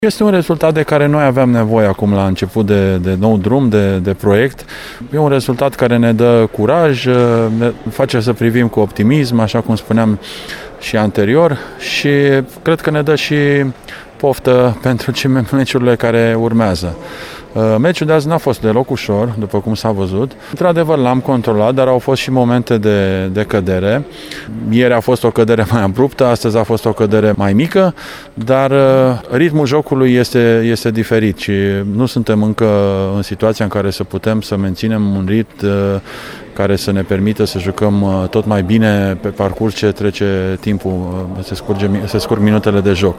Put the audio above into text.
Este un rezultat de care noi aveam nevoie acum la început de nou drum, de proiect. E un rezultat care ne dă curaj, ne face să privim cu optimism, așa cum spuneam și anterior, și cred că ne dă și poftă pentru meciurile care urmează. Meciul de azi n-a fost deloc ușor, după cum s-a văzut. Într-adevăr, l-am controlat, dar au fost și momente de cădere. Ieri a fost o cădere mai abruptă, astăzi a fost o cădere mai mică, dar ritmul jocului este diferit și nu suntem încă în situația în care să putem să menținem un ritm care să ne permită să jucăm tot mai bine pe parcurs ce trece timpul, se scurg minutele de joc.